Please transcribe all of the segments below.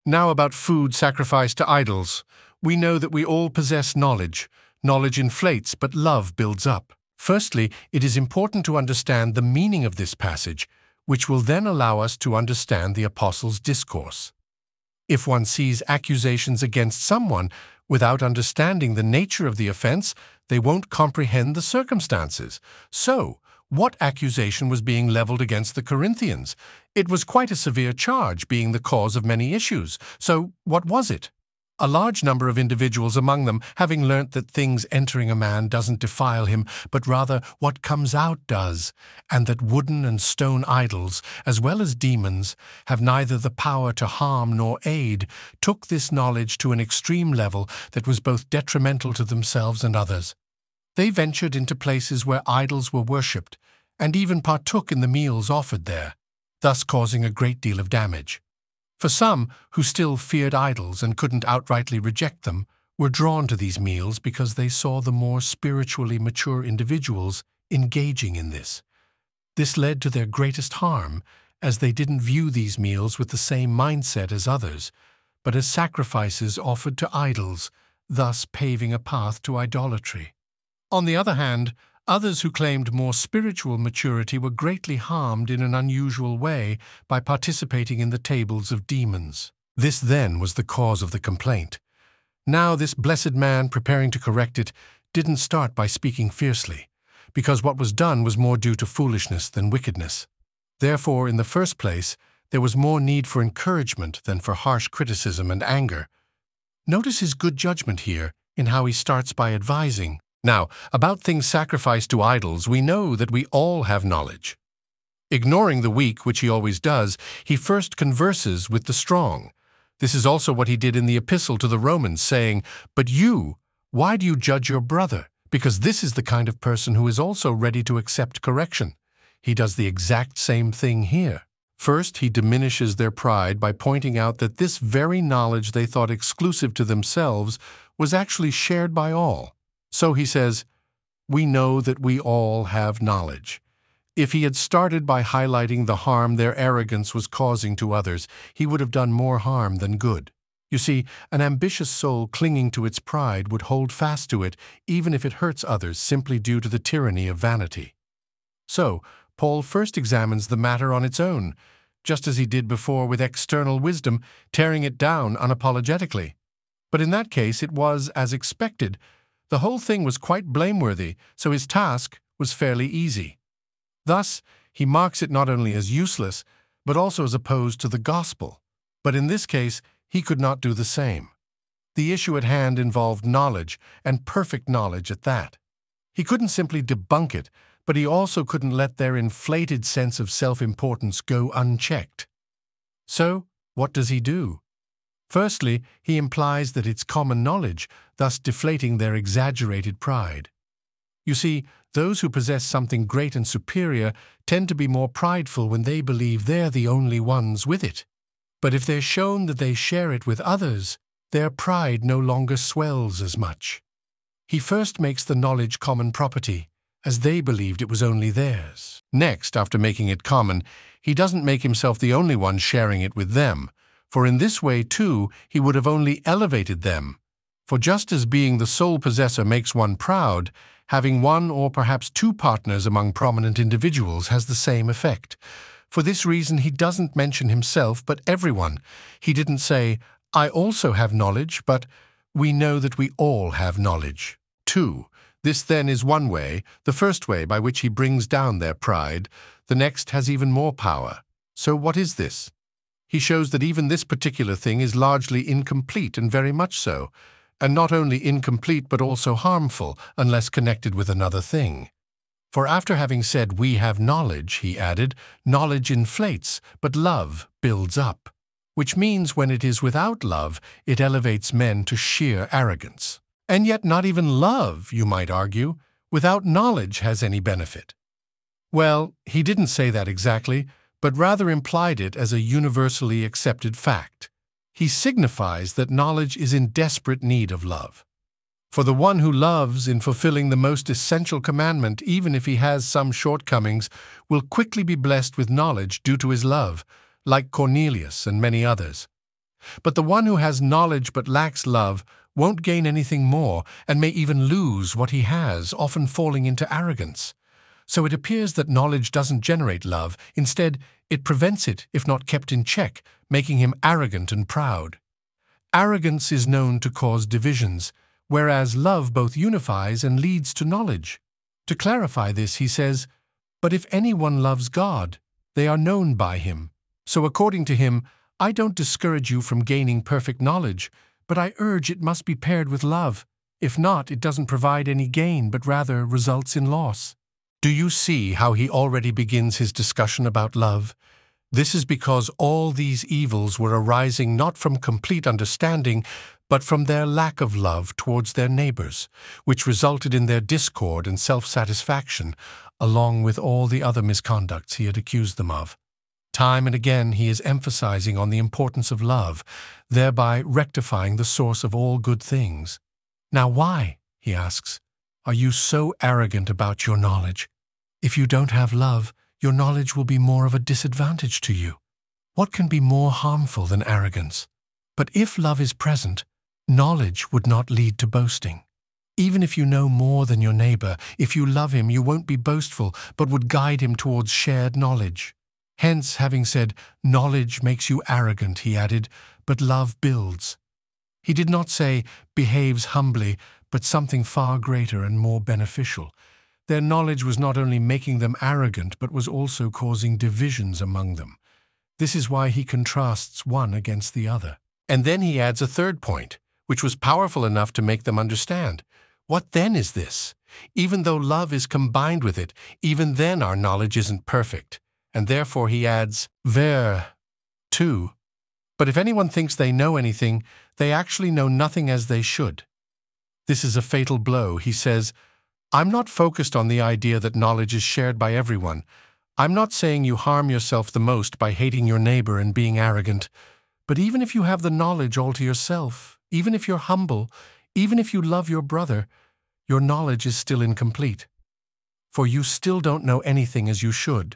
Now about food sacrificed to idols. We know that we all possess knowledge. Knowledge inflates, but love builds up. Firstly, it is important to understand the meaning of this passage, which will then allow us to understand the Apostles' discourse. If one sees accusations against someone without understanding the nature of the offense, they won't comprehend the circumstances. So, what accusation was being leveled against the Corinthians? It was quite a severe charge, being the cause of many issues. So, what was it? A large number of individuals among them, having learnt that things entering a man doesn't defile him, but rather what comes out does, and that wooden and stone idols, as well as demons, have neither the power to harm nor aid, took this knowledge to an extreme level that was both detrimental to themselves and others. They ventured into places where idols were worshipped, and even partook in the meals offered there, thus causing a great deal of damage. For some, who still feared idols and couldn't outrightly reject them, were drawn to these meals because they saw the more spiritually mature individuals engaging in this. This led to their greatest harm, as they didn't view these meals with the same mindset as others, but as sacrifices offered to idols, thus paving a path to idolatry. On the other hand, others who claimed more spiritual maturity were greatly harmed in an unusual way by participating in the tables of demons. This then was the cause of the complaint. Now this blessed man, preparing to correct it, didn't start by speaking fiercely, because what was done was more due to foolishness than wickedness. Therefore, in the first place, there was more need for encouragement than for harsh criticism and anger. Notice his good judgment here in how he starts by advising. Now, about things sacrificed to idols, we know that we all have knowledge. Ignoring the weak, which he always does, he first converses with the strong. This is also what he did in the epistle to the Romans, saying, "But you, why do you judge your brother? Because this is the kind of person who is also ready to accept correction." He does the exact same thing here. First, he diminishes their pride by pointing out that this very knowledge they thought exclusive to themselves was actually shared by all. So he says, "We know that we all have knowledge." If he had started by highlighting the harm their arrogance was causing to others, he would have done more harm than good. You see, an ambitious soul clinging to its pride would hold fast to it even if it hurts others simply due to the tyranny of vanity. So, Paul first examines the matter on its own, just as he did before with external wisdom, tearing it down unapologetically. But in that case it was as expected. The whole thing was quite blameworthy, so his task was fairly easy. Thus, he marks it not only as useless, but also as opposed to the gospel. But in this case, he could not do the same. The issue at hand involved knowledge, and perfect knowledge at that. He couldn't simply debunk it, but he also couldn't let their inflated sense of self-importance go unchecked. So, what does he do? Firstly, he implies that it's common knowledge, thus deflating their exaggerated pride. You see, those who possess something great and superior tend to be more prideful when they believe they're the only ones with it. But if they're shown that they share it with others, their pride no longer swells as much. He first makes the knowledge common property, as they believed it was only theirs. Next, after making it common, he doesn't make himself the only one sharing it with them, for in this way, too, he would have only elevated them. For just as being the sole possessor makes one proud, having one or perhaps two partners among prominent individuals has the same effect. For this reason, he doesn't mention himself, but everyone. He didn't say, "I also have knowledge," but "We know that we all have knowledge." 2. This then is one way, the first way by which he brings down their pride. The next has even more power. So what is this? He shows that even this particular thing is largely incomplete, and very much so, and not only incomplete but also harmful unless connected with another thing. For after having said we have knowledge, he added, knowledge inflates, but love builds up, which means when it is without love, it elevates men to sheer arrogance. And yet not even love, you might argue, without knowledge has any benefit. Well, he didn't say that exactly, but rather implied it as a universally accepted fact. He signifies that knowledge is in desperate need of love. For the one who loves in fulfilling the most essential commandment, even if he has some shortcomings, will quickly be blessed with knowledge due to his love, like Cornelius and many others. But the one who has knowledge but lacks love won't gain anything more and may even lose what he has, often falling into arrogance. So it appears that knowledge doesn't generate love. Instead, it prevents it if not kept in check, making him arrogant and proud. Arrogance is known to cause divisions, whereas love both unifies and leads to knowledge. To clarify this, he says, "But if anyone loves God, they are known by him. So according to him, I don't discourage you from gaining perfect knowledge, but I urge it must be paired with love. If not, it doesn't provide any gain, but rather results in loss." Do you see how he already begins his discussion about love? This is because all these evils were arising not from complete understanding, but from their lack of love towards their neighbors, which resulted in their discord and self-satisfaction, along with all the other misconducts he had accused them of. Time and again he is emphasizing on the importance of love, thereby rectifying the source of all good things. Now why, he asks, are you so arrogant about your knowledge? If you don't have love, your knowledge will be more of a disadvantage to you. What can be more harmful than arrogance? But if love is present, knowledge would not lead to boasting. Even if you know more than your neighbor, if you love him, you won't be boastful, but would guide him towards shared knowledge. Hence, having said, knowledge makes you arrogant, he added, but love builds. He did not say, behaves humbly, but something far greater and more beneficial. Their knowledge was not only making them arrogant, but was also causing divisions among them. This is why he contrasts one against the other. And then he adds a third point, which was powerful enough to make them understand. What then is this? Even though love is combined with it, even then our knowledge isn't perfect. And therefore he adds, ver. 2. But if anyone thinks they know anything, they actually know nothing as they should. This is a fatal blow. He says, I'm not focused on the idea that knowledge is shared by everyone. I'm not saying you harm yourself the most by hating your neighbor and being arrogant. But even if you have the knowledge all to yourself, even if you're humble, even if you love your brother, your knowledge is still incomplete. For you still don't know anything as you should.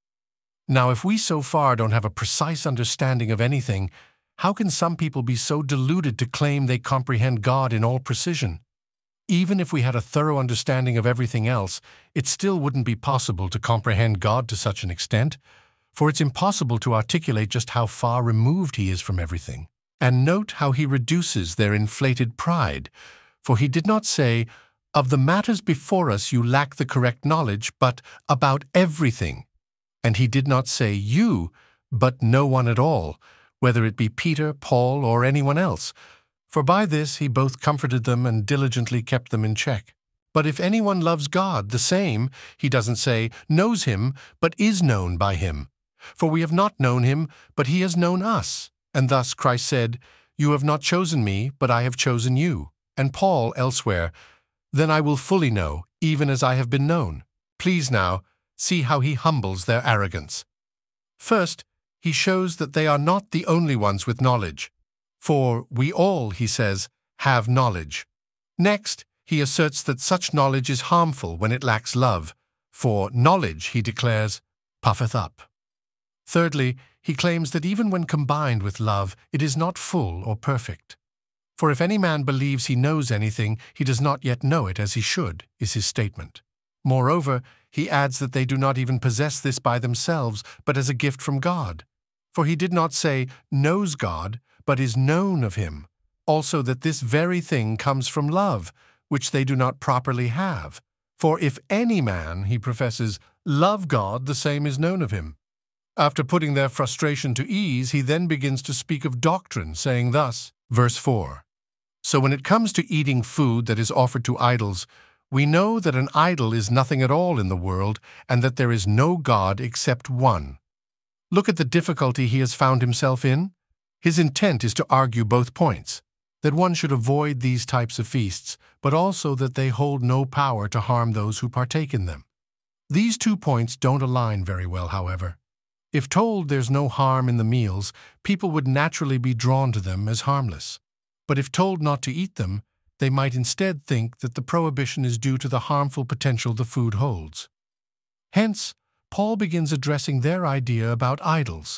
Now, if we so far don't have a precise understanding of anything, how can some people be so deluded to claim they comprehend God in all precision? Even if we had a thorough understanding of everything else, it still wouldn't be possible to comprehend God to such an extent, for it's impossible to articulate just how far removed he is from everything. And note how he reduces their inflated pride, for he did not say, of the matters before us you lack the correct knowledge, but about everything. And he did not say you, but no one at all, whether it be Peter, Paul, or anyone else. For by this he both comforted them and diligently kept them in check. But if anyone loves God, the same, he doesn't say, knows him, but is known by him. For we have not known him, but he has known us. And thus Christ said, You have not chosen me, but I have chosen you. And Paul elsewhere, Then I will fully know, even as I have been known. Please now, see how he humbles their arrogance. First, he shows that they are not the only ones with knowledge. For we all, he says, have knowledge. Next, he asserts that such knowledge is harmful when it lacks love, for knowledge, he declares, puffeth up. Thirdly, he claims that even when combined with love, it is not full or perfect. For if any man believes he knows anything, he does not yet know it as he should, is his statement. Moreover, he adds that they do not even possess this by themselves, but as a gift from God. For he did not say, knows God, but is known of him. Also that this very thing comes from love, which they do not properly have. For if any man, he professes, love God, the same is known of him. After putting their frustration to ease, he then begins to speak of doctrine, saying thus, verse 4, So when it comes to eating food that is offered to idols, we know that an idol is nothing at all in the world, and that there is no God except one. Look at the difficulty he has found himself in. His intent is to argue both points, that one should avoid these types of feasts, but also that they hold no power to harm those who partake in them. These 2 points don't align very well, however. If told there's no harm in the meals, people would naturally be drawn to them as harmless. But if told not to eat them, they might instead think that the prohibition is due to the harmful potential the food holds. Hence, Paul begins addressing their idea about idols.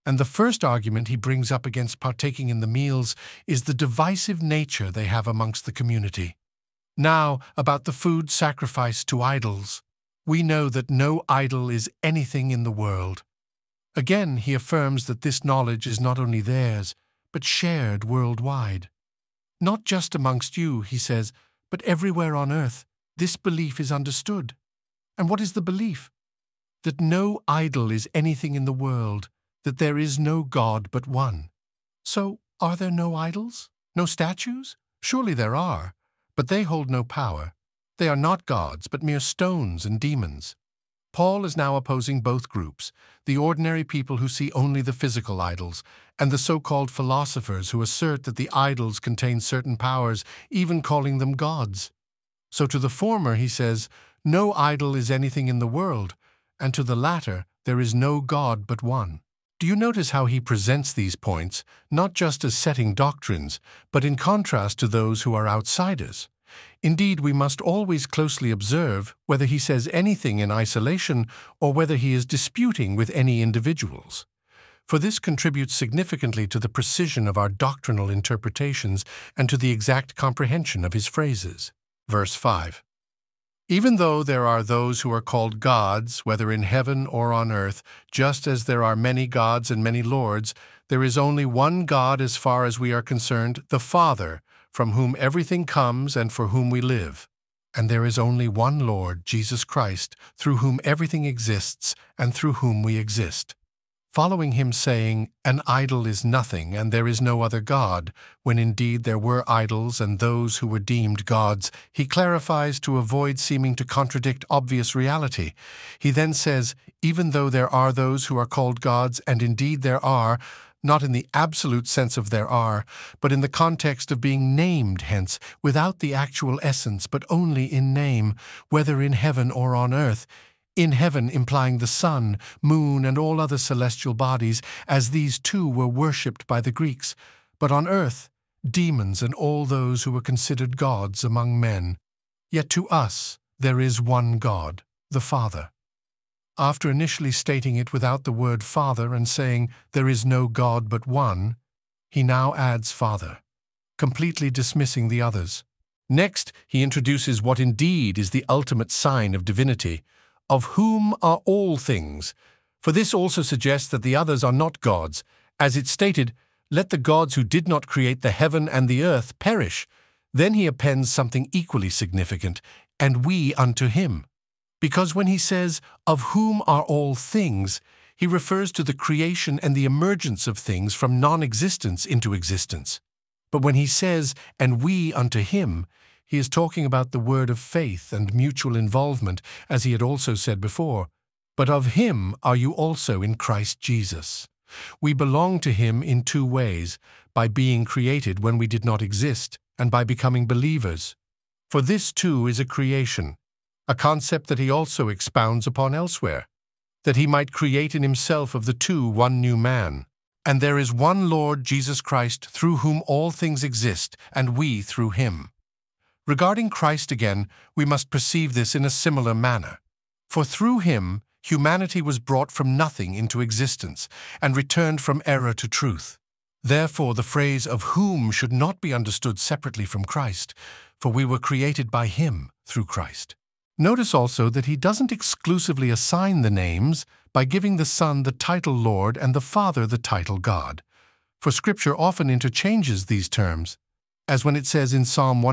And the first argument he brings up against partaking in the meals is the divisive nature they have amongst the community. Now, about the food sacrificed to idols. We know that no idol is anything in the world. Again, he affirms that this knowledge is not only theirs, but shared worldwide. Not just amongst you, he says, but everywhere on earth, this belief is understood. And what is the belief? That no idol is anything in the world, that there is no God but one. So, are there no idols? No statues? Surely there are, but they hold no power. They are not gods, but mere stones and demons. Paul is now opposing both groups, the ordinary people who see only the physical idols, and the so-called philosophers who assert that the idols contain certain powers, even calling them gods. So to the former he says, no idol is anything in the world, and to the latter, there is no God but one. Do you notice how he presents these points, not just as setting doctrines, but in contrast to those who are outsiders? Indeed, we must always closely observe whether he says anything in isolation or whether he is disputing with any individuals. For this contributes significantly to the precision of our doctrinal interpretations and to the exact comprehension of his phrases. Verse 5. Even though there are those who are called gods, whether in heaven or on earth, just as there are many gods and many lords, there is only one God as far as we are concerned, the Father, from whom everything comes and for whom we live. And there is only one Lord, Jesus Christ, through whom everything exists and through whom we exist. Following him saying, an idol is nothing and there is no other God, when indeed there were idols and those who were deemed gods, he clarifies to avoid seeming to contradict obvious reality. He then says, even though there are those who are called gods, and indeed there are, not in the absolute sense of there are, but in the context of being named hence, without the actual essence, but only in name, whether in heaven or on earth. In heaven implying the sun, moon, and all other celestial bodies, as these too were worshipped by the Greeks, but on earth, demons and all those who were considered gods among men. Yet to us there is one God, the Father. After initially stating it without the word Father and saying, there is no God but one, he now adds Father, completely dismissing the others. Next, he introduces what indeed is the ultimate sign of divinity, of whom are all things. For this also suggests that the others are not gods. As it stated, let the gods who did not create the heaven and the earth perish. Then he appends something equally significant, and we unto him. Because when he says, of whom are all things, he refers to the creation and the emergence of things from non-existence into existence. But when he says, and we unto him, he is talking about the word of faith and mutual involvement, as he had also said before. But of him are you also in Christ Jesus. We belong to him in two ways, by being created when we did not exist, and by becoming believers. For this too is a creation, a concept that he also expounds upon elsewhere, that he might create in himself of the two one new man. And there is one Lord Jesus Christ, through whom all things exist, and we through him. Regarding Christ again, we must perceive this in a similar manner. For through him, humanity was brought from nothing into existence, and returned from error to truth. Therefore, the phrase of whom should not be understood separately from Christ, for we were created by him through Christ. Notice also that he doesn't exclusively assign the names by giving the Son the title Lord and the Father the title God. For Scripture often interchanges these terms, as when it says in Psalm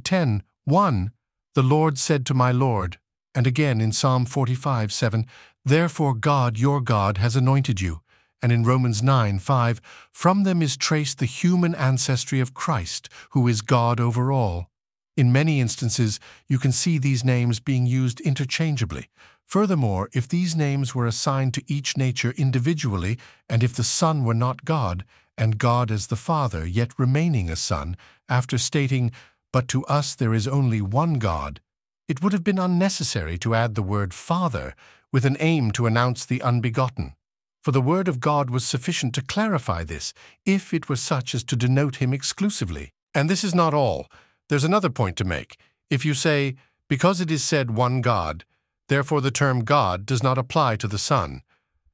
110:1, the Lord said to my Lord, and again in Psalm 45:7, therefore God, your God, has anointed you, and in Romans 9:5, from them is traced the human ancestry of Christ, who is God over all. In many instances, you can see these names being used interchangeably. Furthermore, if these names were assigned to each nature individually, and if the Son were not God, and God as the Father, yet remaining a Son, after stating, but to us there is only one God, it would have been unnecessary to add the word Father with an aim to announce the unbegotten. For the Word of God was sufficient to clarify this, if it were such as to denote him exclusively. And this is not all. There's another point to make. If you say, because it is said one God, therefore the term God does not apply to the Son.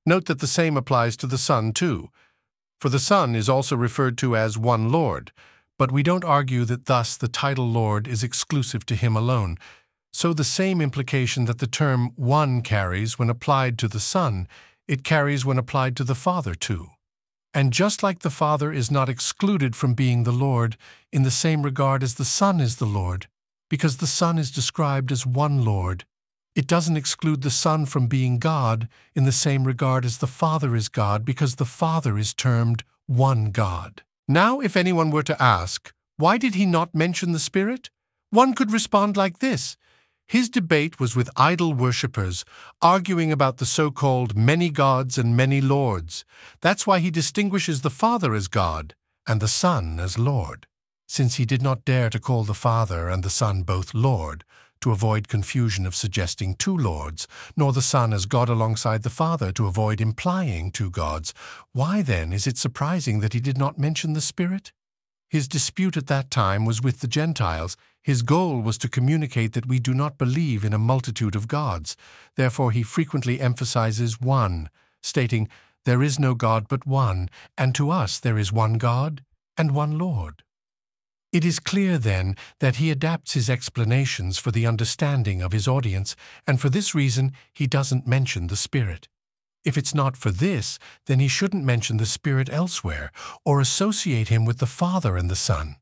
Note that the same applies to the Son too, for the Son is also referred to as one Lord, but we don't argue that thus the title Lord is exclusive to him alone. So the same implication that the term one carries when applied to the Son, it carries when applied to the Father too. And just like the Father is not excluded from being the Lord in the same regard as the Son is the Lord, because the Son is described as one Lord, it doesn't exclude the Son from being God in the same regard as the Father is God, because the Father is termed one God. Now, if anyone were to ask, why did he not mention the Spirit? One could respond like this. His debate was with idol worshippers, arguing about the so-called many gods and many lords. That's why he distinguishes the Father as God and the Son as Lord, since he did not dare to call the Father and the Son both Lord, to avoid confusion of suggesting two lords, nor the Son as God alongside the Father to avoid implying two gods. Why then is it surprising that he did not mention the Spirit? His dispute at that time was with the Gentiles. His goal was to communicate that we do not believe in a multitude of gods. Therefore he frequently emphasizes one, stating, "There is no God but one, and to us there is one God and one Lord." It is clear, then, that he adapts his explanations for the understanding of his audience, and for this reason he doesn't mention the Spirit. If it's not for this, then he shouldn't mention the Spirit elsewhere, or associate him with the Father and the Son.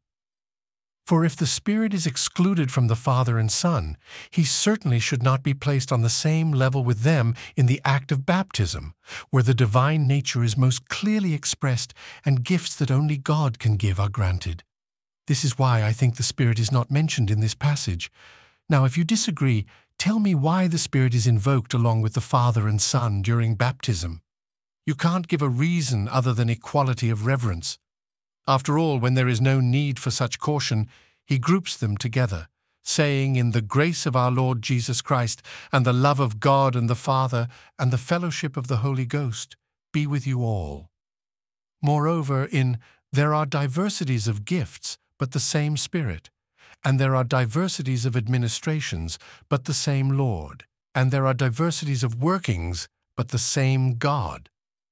For if the Spirit is excluded from the Father and Son, he certainly should not be placed on the same level with them in the act of baptism, where the divine nature is most clearly expressed and gifts that only God can give are granted. This is why I think the Spirit is not mentioned in this passage. Now, if you disagree, tell me why the Spirit is invoked along with the Father and Son during baptism. You can't give a reason other than equality of reverence. After all, when there is no need for such caution, he groups them together, saying, "In the grace of our Lord Jesus Christ, and the love of God and the Father, and the fellowship of the Holy Ghost, be with you all." Moreover, there are diversities of gifts, but the same Spirit, and there are diversities of administrations, but the same Lord, and there are diversities of workings, but the same God.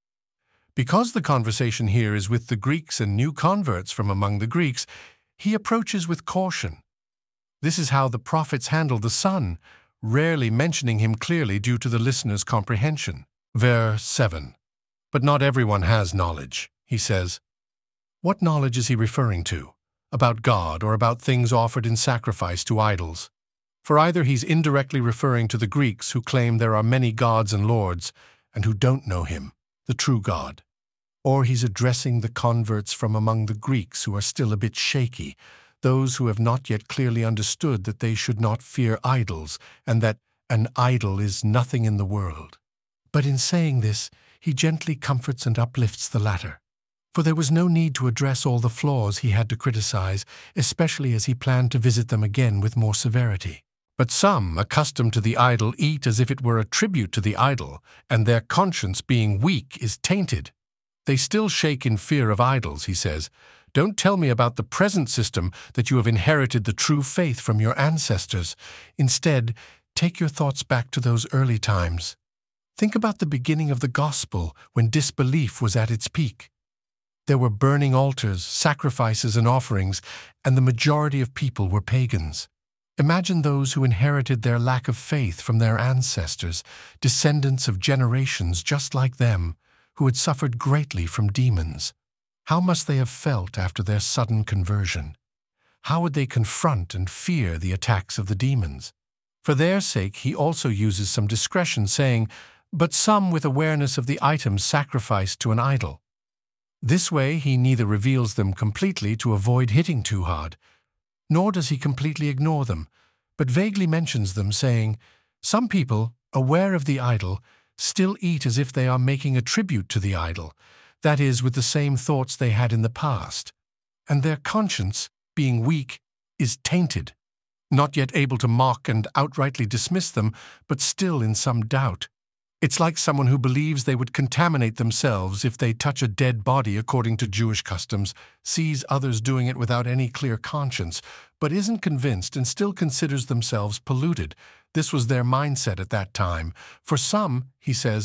Because the conversation here is with the Greeks and new converts from among the Greeks, he approaches with caution. This is how the prophets handled the Son, rarely mentioning him clearly due to the listener's comprehension. Verse 7. But not everyone has knowledge, he says. What knowledge is he referring to? About God or about things offered in sacrifice to idols? For either he's indirectly referring to the Greeks who claim there are many gods and lords and who don't know him, the true God, or he's addressing the converts from among the Greeks who are still a bit shaky, those who have not yet clearly understood that they should not fear idols and that an idol is nothing in the world. But in saying this, he gently comforts and uplifts the latter. For there was no need to address all the flaws he had to criticize, especially as he planned to visit them again with more severity. But some, accustomed to the idol, eat as if it were a tribute to the idol, and their conscience, being weak, is tainted. They still shake in fear of idols, he says. Don't tell me about the present system that you have inherited the true faith from your ancestors. Instead, take your thoughts back to those early times. Think about the beginning of the gospel when disbelief was at its peak. There were burning altars, sacrifices, and offerings, and the majority of people were pagans. Imagine those who inherited their lack of faith from their ancestors, descendants of generations just like them, who had suffered greatly from demons. How must they have felt after their sudden conversion? How would they confront and fear the attacks of the demons? For their sake, he also uses some discretion, saying, "But some with awareness of the items sacrificed to an idol." This way, he neither reveals them completely to avoid hitting too hard, nor does he completely ignore them, but vaguely mentions them, saying, "Some people, aware of the idol, still eat as if they are making a tribute to the idol, that is, with the same thoughts they had in the past, and their conscience, being weak, is tainted, not yet able to mock and outrightly dismiss them, but still in some doubt. It's like someone who believes they would contaminate themselves if they touch a dead body according to Jewish customs, sees others doing it without any clear conscience, but isn't convinced and still considers themselves polluted. This was their mindset at that time. For some, he says,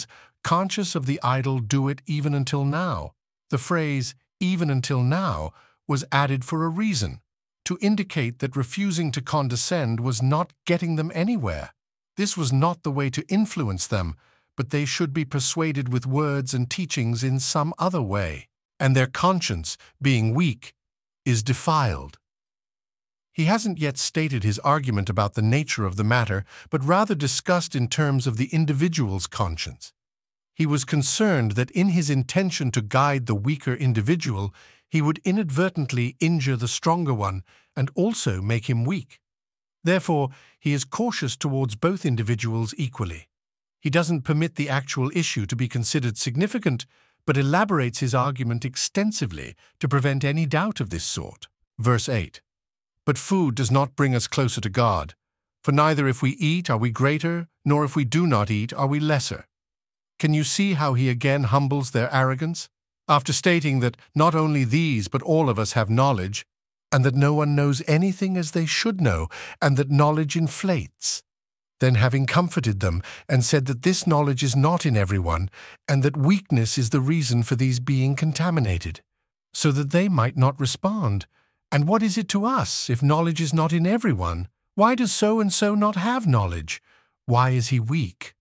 conscious of the idol, do it even until now. The phrase, even until now, was added for a reason, to indicate that refusing to condescend was not getting them anywhere. This was not the way to influence them, but they should be persuaded with words and teachings in some other way, and their conscience, being weak, is defiled. He hasn't yet stated his argument about the nature of the matter, but rather discussed in terms of the individual's conscience. He was concerned that in his intention to guide the weaker individual, he would inadvertently injure the stronger one and also make him weak. Therefore, he is cautious towards both individuals equally. He doesn't permit the actual issue to be considered significant, but elaborates his argument extensively to prevent any doubt of this sort. Verse 8. But food does not bring us closer to God, for neither if we eat are we greater, nor if we do not eat are we lesser. Can you see how he again humbles their arrogance? After stating that not only these but all of us have knowledge, and that no one knows anything as they should know, and that knowledge inflates. Then having comforted them, and said that this knowledge is not in everyone, and that weakness is the reason for these being contaminated, so that they might not respond. And what is it to us if knowledge is not in everyone? Why does so-and-so not have knowledge? Why is he weak?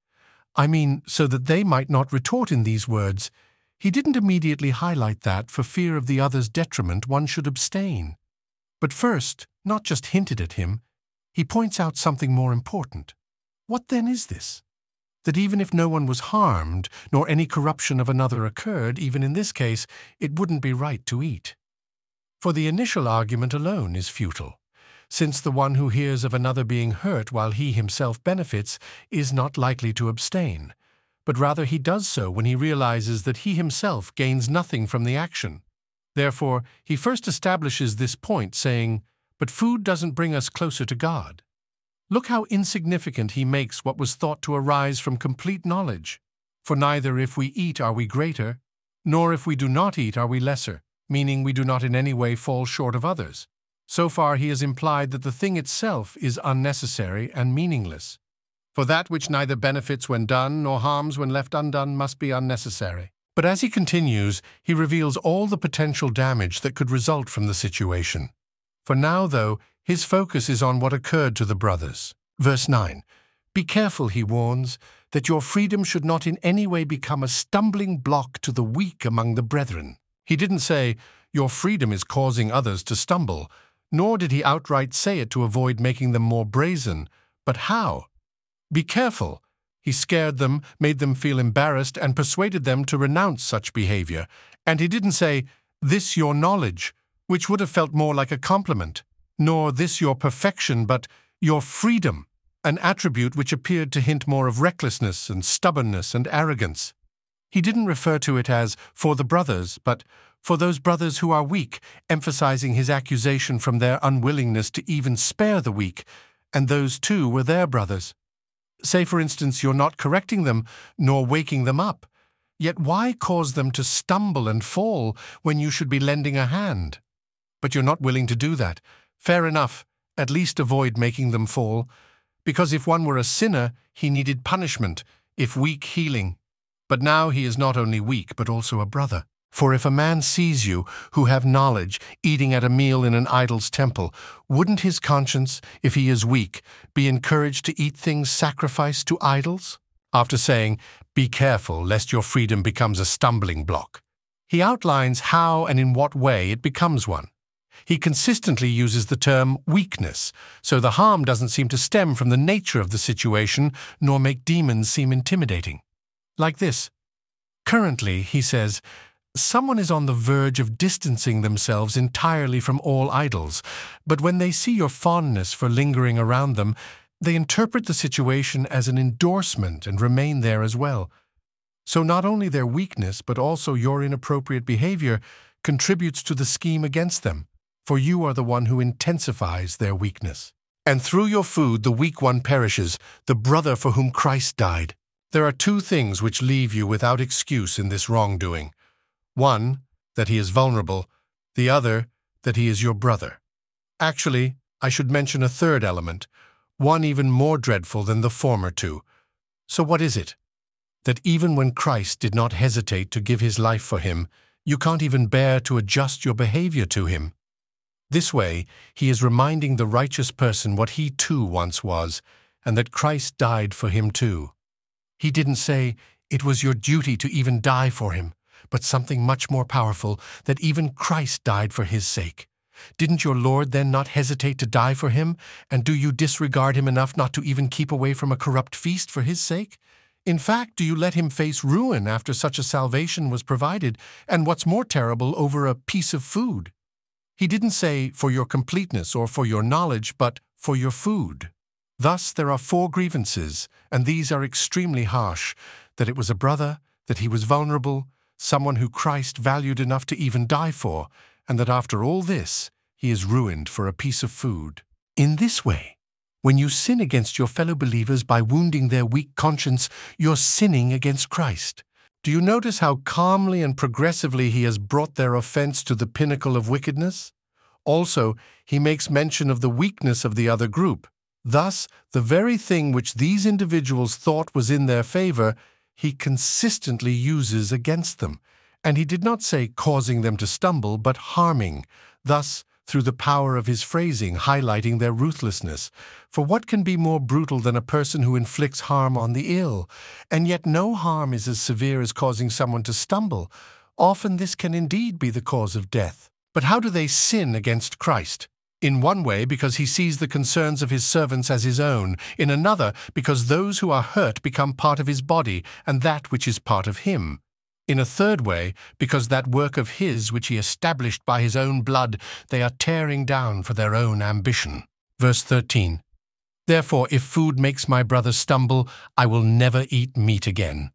I mean, so that they might not retort in these words. He didn't immediately highlight that, for fear of the other's detriment, one should abstain. But first, not just hinted at him, he points out something more important. What then is this? That even if no one was harmed, nor any corruption of another occurred, even in this case, it wouldn't be right to eat. For the initial argument alone is futile, since the one who hears of another being hurt while he himself benefits is not likely to abstain, but rather he does so when he realizes that he himself gains nothing from the action. Therefore, he first establishes this point, saying, "But food doesn't bring us closer to God." Look how insignificant he makes what was thought to arise from complete knowledge. For neither if we eat are we greater, nor if we do not eat are we lesser, meaning we do not in any way fall short of others. So far he has implied that the thing itself is unnecessary and meaningless. For that which neither benefits when done nor harms when left undone must be unnecessary. But as he continues, he reveals all the potential damage that could result from the situation. For now, though, his focus is on what occurred to the brothers. Verse 9. Be careful, he warns, that your freedom should not in any way become a stumbling block to the weak among the brethren. He didn't say, your freedom is causing others to stumble, nor did he outright say it to avoid making them more brazen. But how? Be careful. He scared them, made them feel embarrassed, and persuaded them to renounce such behavior. And he didn't say, this your knowledge, which would have felt more like a compliment, nor this your perfection, but your freedom, an attribute which appeared to hint more of recklessness and stubbornness and arrogance. He didn't refer to it as for the brothers, but for those brothers who are weak, emphasizing his accusation from their unwillingness to even spare the weak, and those too were their brothers. Say, for instance, you're not correcting them, nor waking them up. Yet why cause them to stumble and fall when you should be lending a hand? But you're not willing to do that. Fair enough, at least avoid making them fall, because if one were a sinner, he needed punishment, if weak, healing. But now he is not only weak, but also a brother. For if a man sees you, who have knowledge, eating at a meal in an idol's temple, wouldn't his conscience, if he is weak, be encouraged to eat things sacrificed to idols? After saying, be careful lest your freedom becomes a stumbling block, he outlines how and in what way it becomes one. He consistently uses the term weakness, so the harm doesn't seem to stem from the nature of the situation, nor make demons seem intimidating. Like this. Currently, he says, someone is on the verge of distancing themselves entirely from all idols, but when they see your fondness for lingering around them, they interpret the situation as an endorsement and remain there as well. So not only their weakness, but also your inappropriate behavior contributes to the scheme against them, for you are the one who intensifies their weakness. And through your food the weak one perishes, the brother for whom Christ died. There are two things which leave you without excuse in this wrongdoing. One, that he is vulnerable. The other, that he is your brother. Actually, I should mention a third element, one even more dreadful than the former two. So what is it? that even when Christ did not hesitate to give his life for him, you can't even bear to adjust your behavior to him. This way, he is reminding the righteous person what he too once was, and that Christ died for him too. He didn't say, "It was your duty to even die for him," but something much more powerful, that even Christ died for his sake. Didn't your Lord then not hesitate to die for him, and do you disregard him enough not to even keep away from a corrupt feast for his sake? In fact, do you let him face ruin after such a salvation was provided, and what's more terrible, over a piece of food? He didn't say, "for your completeness" or "for your knowledge," but "for your food." Thus there are 4 grievances, and these are extremely harsh: that it was a brother, that he was vulnerable, someone who Christ valued enough to even die for, and that after all this, he is ruined for a piece of food. In this way, when you sin against your fellow believers by wounding their weak conscience, you're sinning against Christ. Do you notice how calmly and progressively he has brought their offense to the pinnacle of wickedness? Also, he makes mention of the weakness of the other group. Thus, the very thing which these individuals thought was in their favor, he consistently uses against them. And he did not say causing them to stumble, but harming, thus, through the power of his phrasing, highlighting their ruthlessness. For what can be more brutal than a person who inflicts harm on the ill? And yet no harm is as severe as causing someone to stumble. Often this can indeed be the cause of death. But how do they sin against Christ? In one way, because he sees the concerns of his servants as his own. In another, because those who are hurt become part of his body, and that which is part of him. In a third way, because that work of his which he established by his own blood, they are tearing down for their own ambition. Verse 13. Therefore, if food makes my brother stumble, I will never eat meat again.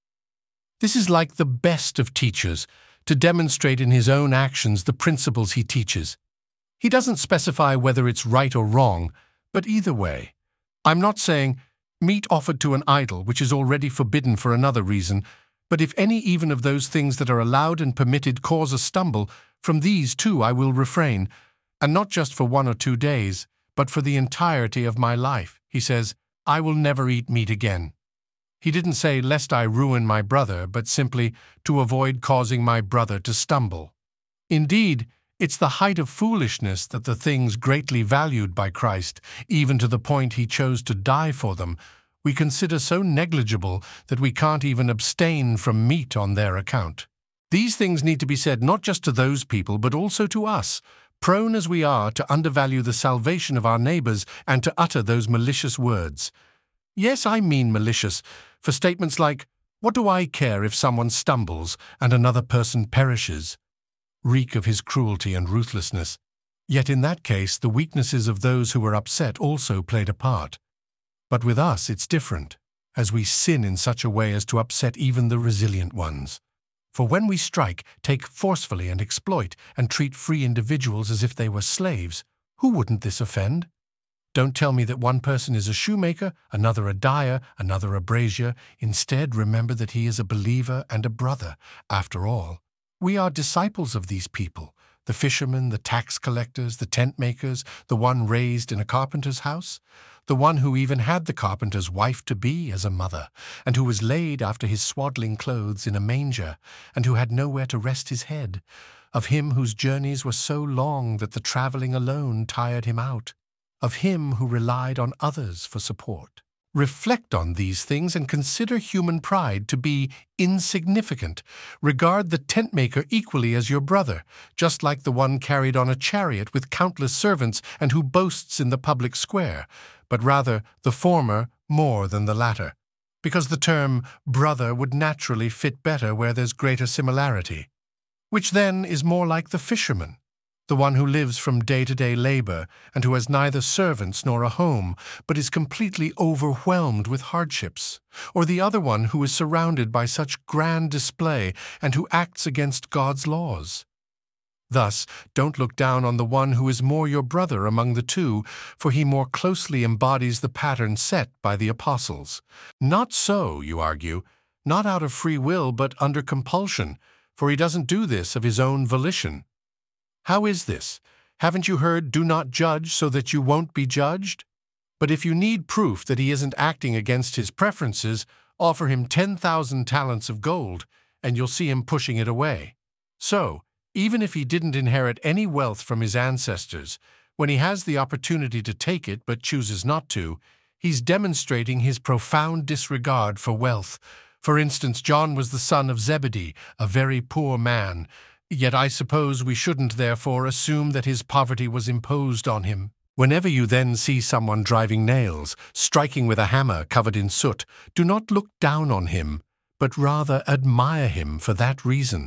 This is like the best of teachers, to demonstrate in his own actions the principles he teaches. He doesn't specify whether it's right or wrong, but either way. I'm not saying meat offered to an idol, which is already forbidden for another reason, but if any even of those things that are allowed and permitted cause a stumble, from these too I will refrain, and not just for 1 or 2 days, but for the entirety of my life. He says, I will never eat meat again. He didn't say, lest I ruin my brother, but simply to avoid causing my brother to stumble. Indeed, it's the height of foolishness that the things greatly valued by Christ, even to the point he chose to die for them, we consider so negligible that we can't even abstain from meat on their account. These things need to be said not just to those people, but also to us, prone as we are to undervalue the salvation of our neighbors and to utter those malicious words. Yes, I mean malicious, for statements like, what do I care if someone stumbles and another person perishes? Reek of his cruelty and ruthlessness. Yet in that case, the weaknesses of those who were upset also played a part. But with us it's different, as we sin in such a way as to upset even the resilient ones. For when we strike, take forcefully and exploit, and treat free individuals as if they were slaves, who wouldn't this offend? Don't tell me that one person is a shoemaker, another a dyer, another a brazier. Instead, remember that he is a believer and a brother. After all, we are disciples of these people, the fishermen, the tax collectors, the tent makers, the one raised in a carpenter's house, the one who even had the carpenter's wife-to-be as a mother, and who was laid after his swaddling clothes in a manger, and who had nowhere to rest his head, of him whose journeys were so long that the travelling alone tired him out, of him who relied on others for support. Reflect on these things and consider human pride to be insignificant. Regard the tent-maker equally as your brother, just like the one carried on a chariot with countless servants and who boasts in the public square, but rather the former more than the latter, because the term brother would naturally fit better where there's greater similarity. Which then is more like the fisherman, the one who lives from day-to-day labor and who has neither servants nor a home, but is completely overwhelmed with hardships, or the other one who is surrounded by such grand display and who acts against God's laws. Thus, don't look down on the one who is more your brother among the two, for he more closely embodies the pattern set by the apostles. Not so, you argue, not out of free will, but under compulsion, for he doesn't do this of his own volition. How is this? Haven't you heard, do not judge so that you won't be judged? But if you need proof that he isn't acting against his preferences, Offer him 10,000 talents of gold, and you'll see him pushing it away. So, even if he didn't inherit any wealth from his ancestors, when he has the opportunity to take it but chooses not to, he's demonstrating his profound disregard for wealth. For instance, John was the son of Zebedee, a very poor man, yet I suppose we shouldn't therefore assume that his poverty was imposed on him. Whenever you then see someone driving nails, striking with a hammer covered in soot, do not look down on him, but rather admire him for that reason.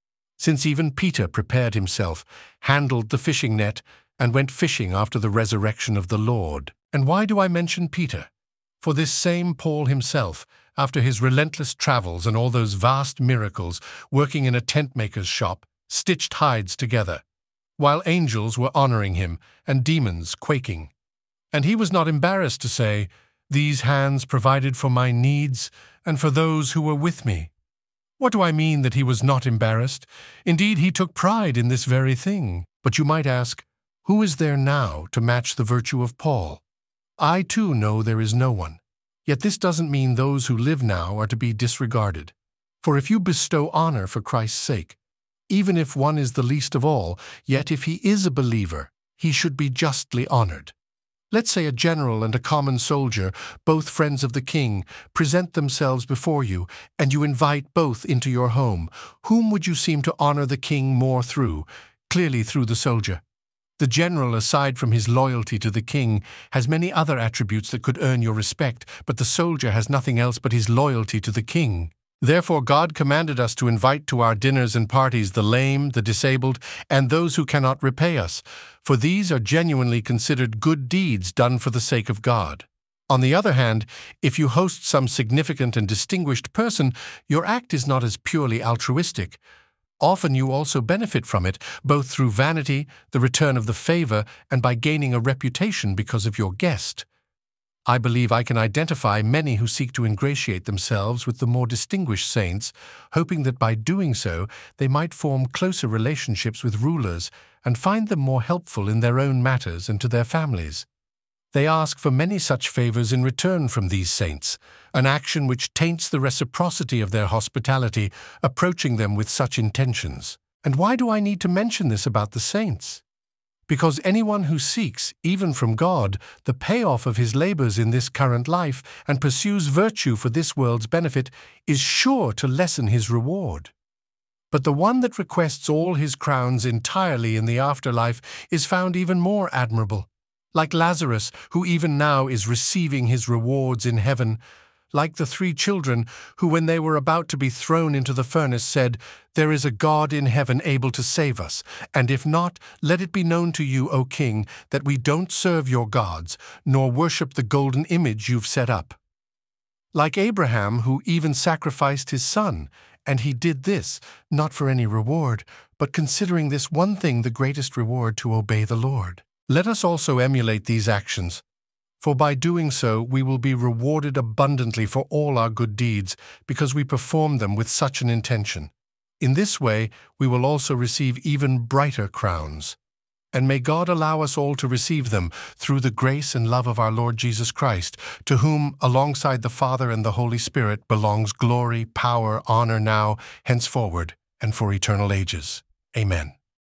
Since even Peter prepared himself, handled the fishing net, and went fishing after the resurrection of the Lord. And why do I mention Peter? For this same Paul himself, after his relentless travels and all those vast miracles, working in a tent-maker's shop, stitched hides together, while angels were honoring him and demons quaking. And he was not embarrassed to say, "These hands provided for my needs and for those who were with me." What do I mean that he was not embarrassed? Indeed, he took pride in this very thing. But you might ask, who is there now to match the virtue of Paul? I too know there is no one. Yet this doesn't mean those who live now are to be disregarded. For if you bestow honor for Christ's sake, even if one is the least of all, yet if he is a believer, he should be justly honored. Let's say a general and a common soldier, both friends of the king, present themselves before you, and you invite both into your home. Whom would you seem to honor the king more through? Clearly through the soldier. The general, aside from his loyalty to the king, has many other attributes that could earn your respect, but the soldier has nothing else but his loyalty to the king. Therefore God commanded us to invite to our dinners and parties the lame, the disabled, and those who cannot repay us, for these are genuinely considered good deeds done for the sake of God. On the other hand, if you host some significant and distinguished person, your act is not as purely altruistic. Often you also benefit from it, both through vanity, the return of the favor, and by gaining a reputation because of your guest. I believe I can identify many who seek to ingratiate themselves with the more distinguished saints, hoping that by doing so they might form closer relationships with rulers and find them more helpful in their own matters and to their families. They ask for many such favors in return from these saints, an action which taints the reciprocity of their hospitality, approaching them with such intentions. And why do I need to mention this about the saints? Because anyone who seeks, even from God, the payoff of his labors in this current life and pursues virtue for this world's benefit is sure to lessen his reward. But the one that requests all his crowns entirely in the afterlife is found even more admirable. Like Lazarus, who even now is receiving his rewards in heaven, like the 3 children who, when they were about to be thrown into the furnace, said, "There is a God in heaven able to save us, and if not, let it be known to you, O King, that we don't serve your gods, nor worship the golden image you've set up." Like Abraham, who even sacrificed his son, and he did this, not for any reward, but considering this one thing the greatest reward, to obey the Lord. Let us also emulate these actions, for by doing so we will be rewarded abundantly for all our good deeds, because we perform them with such an intention. In this way we will also receive even brighter crowns. And may God allow us all to receive them through the grace and love of our Lord Jesus Christ, to whom, alongside the Father and the Holy Spirit, belongs glory, power, honor now, henceforward, and for eternal ages. Amen.